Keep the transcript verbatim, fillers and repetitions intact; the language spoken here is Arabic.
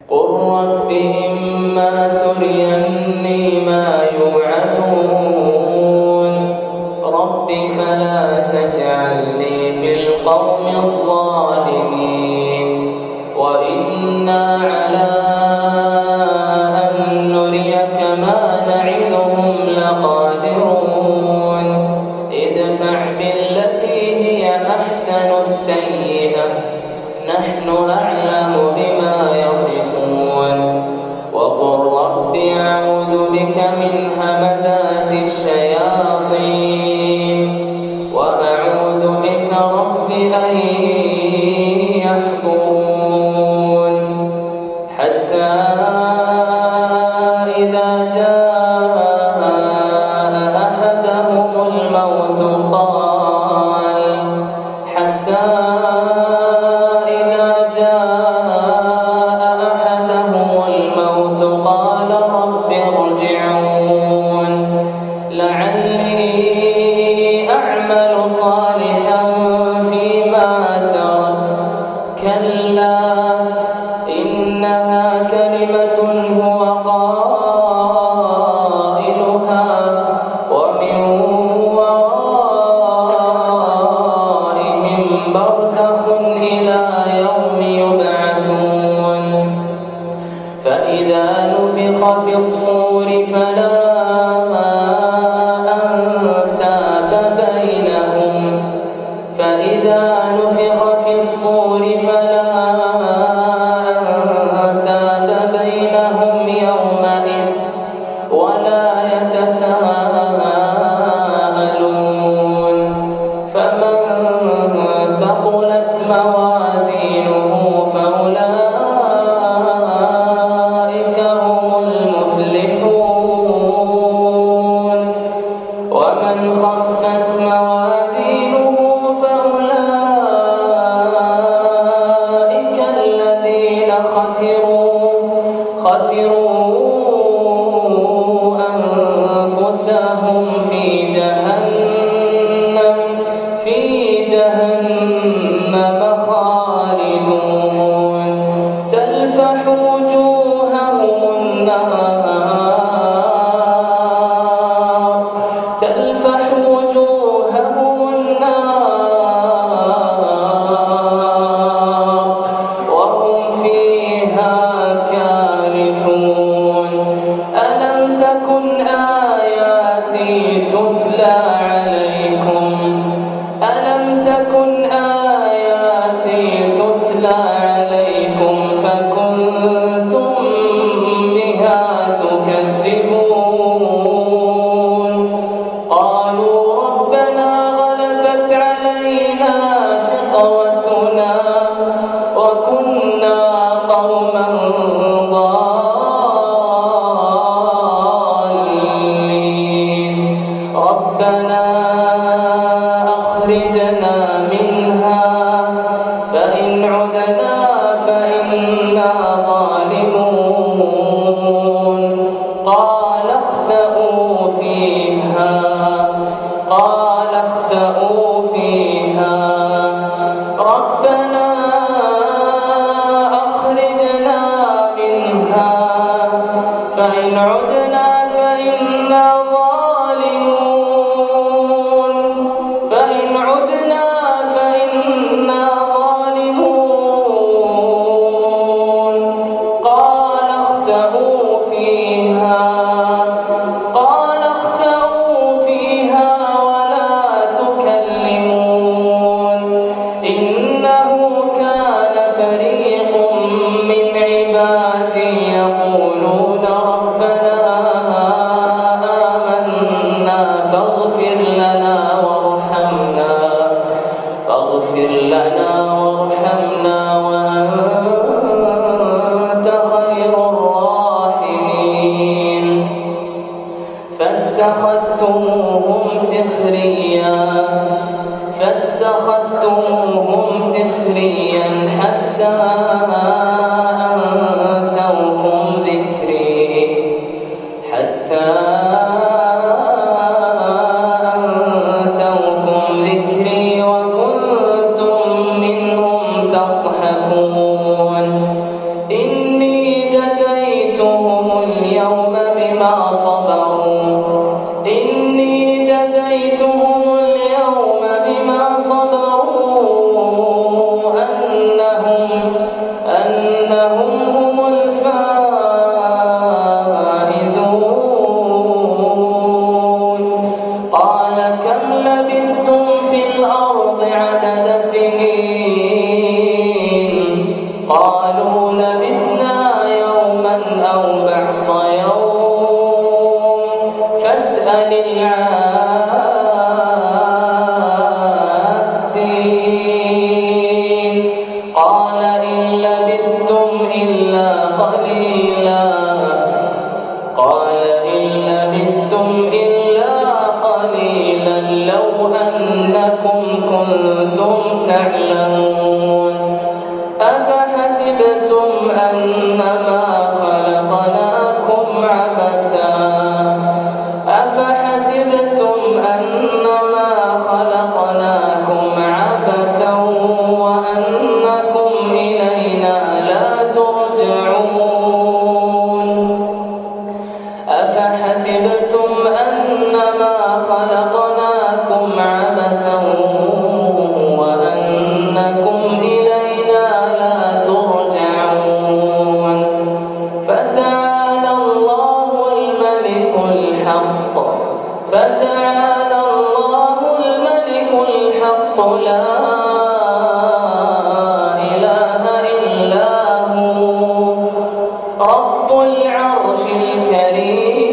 قل رب إما تريني ما يوعدون رب فلا تجعلني في القوم الظالمين وإنا على أن نريك ما نعدهم لقادرون ادفع بالتي هي أحسن السيئة نحن أعلم بما يصفون وقل رب أعوذ بك من همزات الشياطين وأعوذ بك رب أن يحضرون حتى إذا جاء أحدهم الموت قال حتى إذا جاء أحدهم الموت قال رب ارجعون لعلي أعمل صالحا فيما تركت كلا إنها كلمة هو قائلها ومن ورائهم برزخ إلى يوم يبعثون فإذا نفخ في الصور فلا أنساب بينهم فإذا نفخ في الصور فلا أنساب بينهم يومئذ ولا يتساءلون فمن ثقلت موازينه فأولئك هم المفلحون ومن خفت موازينه فأولئك الذين خسروا خسروا أنفسهم في جهنم في جهنم خالدون تلفح وجوههم النار تلفح وجوههم النار وهم فيها كالحون ألم تكن آياتي تتلى عليكم ألم تكن آياتي تتلى عليكم فكنتم بها تكذبون قالوا ربنا غلبت علينا شقوتنا وكنا قوما ضالين ربنا أخرجنا منها فإن عدنا فإنا ظالمون قال اخسئوا فيها قال اخسئوا فيها ربنا أخرجنا قليلا قال إن لبثتم إلا قليلا لو أنكم كنتم تعلمون أفحسبتم أنما خلقناكم عبثا أفحسبتم أنما خلقناكم عبثا وأنكم إلينا لا ترجعون أفحسبتم أنما خلقناكم عبثا وأنكم إلينا لا ترجعون فتعالى الله الملك الحق فتعالى الله الملك الحق لا إله إلا هو رب العرش الكريم